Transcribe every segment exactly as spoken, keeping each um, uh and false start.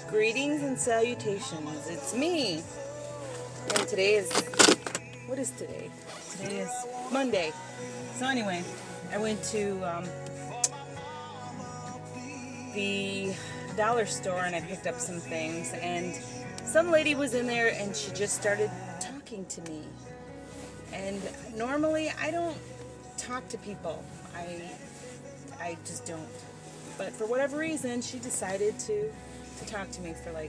Greetings and salutations. It's me. And today is, what is today? Today is Monday. So anyway, I went to um, the dollar store and I picked up some things, and some lady was in there and she just started talking to me. And normally I don't talk to people. I I just don't. But for whatever reason, she decided to to talk to me for like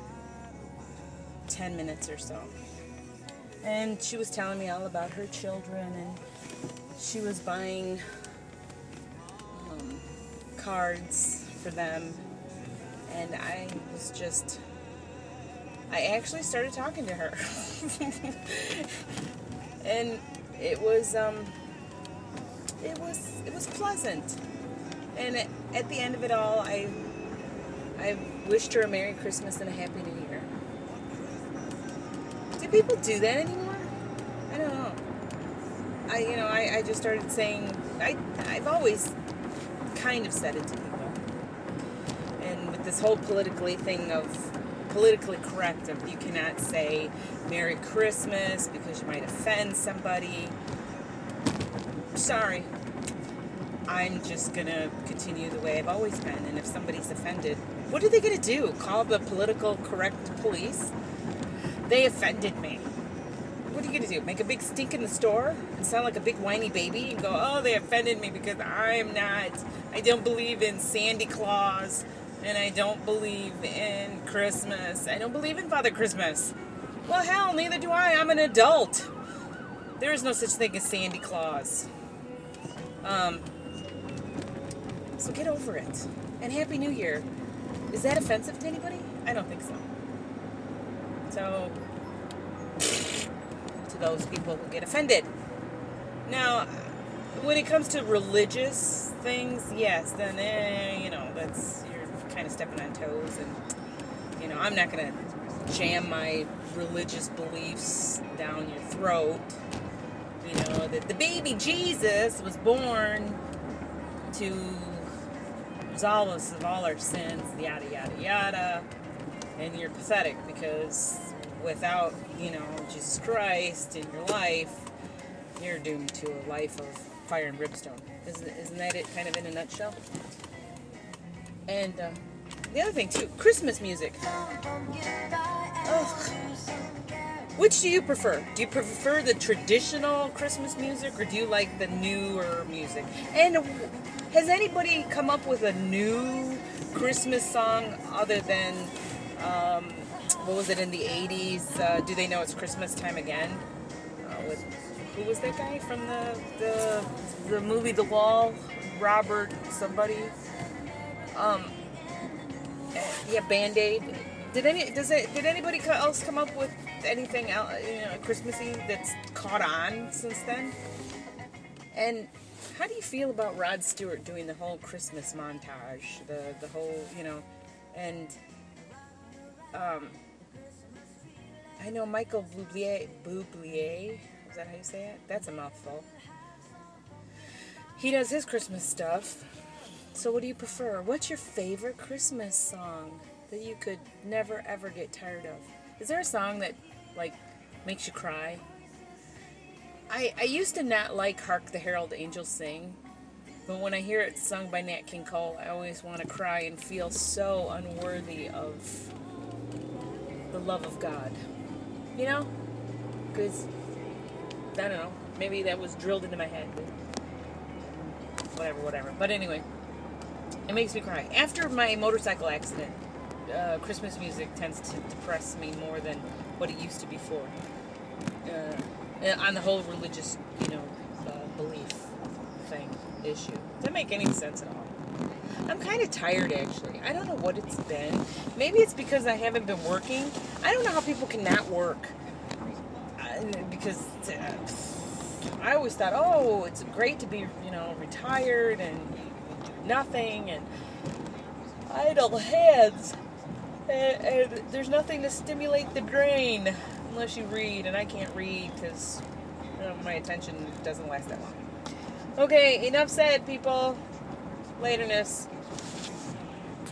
ten minutes or so. And she was telling me all about her children, and she was buying um, cards for them. And I was just, I actually started talking to her. And it was, um, it was, it was pleasant. And at the end of it all, I, I wished her a Merry Christmas and a Happy New Year. Do people do that anymore? I don't know. I, you know, I, I just started saying, I, I've always kind of said it to people. And with this whole politically thing of, politically correct of you cannot say Merry Christmas because you might offend somebody. Sorry. I'm just going to continue the way I've always been. And if somebody's offended, what are they going to do? Call the political correct police? They offended me. What are you going to do? Make a big stink in the store and sound like a big whiny baby and go, oh, they offended me because I'm not, I don't believe in Santa Claus and I don't believe in Christmas. I don't believe in Father Christmas. Well, hell, neither do I. I'm an adult. There is no such thing as Santa Claus. Um... So get over it. And Happy New Year. Is that offensive to anybody? I don't think so. So, to those people who get offended. Now, when it comes to religious things, yes, then, eh, you know, that's, you're kind of stepping on toes. And, you know, I'm not going to jam my religious beliefs down your throat. You know, that the baby Jesus was born to absolve us of all our sins, yada, yada, yada, and you're pathetic because without, you know, Jesus Christ in your life, you're doomed to a life of fire and brimstone. Isn't, isn't that it, kind of in a nutshell? And uh, the other thing, too, Christmas music. Ugh. Which do you prefer? Do you prefer the traditional Christmas music, or do you like the newer music? And has anybody come up with a new Christmas song other than, um, what was it, in the eighties? Uh, do They Know It's Christmas Time Again? Uh, with, who was that guy from the, the the movie The Wall? Robert somebody? Um, yeah, Band-Aid. Did any does it did anybody else come up with anything else, you know, Christmassy that's caught on since then? And how do you feel about Rod Stewart doing the whole Christmas montage, the the whole, you know, and um, I know Michael Bublé, Bublé, is that how you say it? That's a mouthful. He does his Christmas stuff. So what do you prefer? What's your favorite Christmas song that you could never ever get tired of? Is there a song that, like, makes you cry? I, I used to not like Hark the Herald Angels Sing, but when I hear it sung by Nat King Cole, I always want to cry and feel so unworthy of the love of God. You know? Because, I don't know, maybe that was drilled into my head. Whatever, whatever. But anyway, it makes me cry. After my motorcycle accident, uh, Christmas music tends to depress me more than what it used to before. Uh... On the whole religious, you know, uh, belief thing, issue. Doesn't make any sense at all. I'm kind of tired, actually. I don't know what it's been. Maybe it's because I haven't been working. I don't know how people can not work. Uh, because uh, I always thought, oh, it's great to be, you know, retired and nothing and idle heads. And, and there's nothing to stimulate the brain. Unless you read, and I can't read because, you know, my attention doesn't last that long. Okay, enough said, people. Laterness.